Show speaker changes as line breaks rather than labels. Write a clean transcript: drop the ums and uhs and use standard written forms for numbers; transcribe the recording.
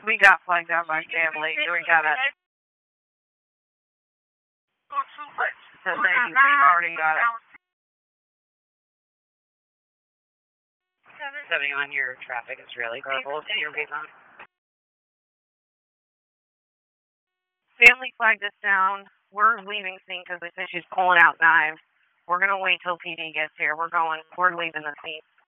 We got flagged out by family. We got it. So they already got it. 71, your traffic is really horrible. Your family flagged us down. We're leaving scene because they said she's pulling out knives. We're going to wait till PD gets here. We're leaving the scene.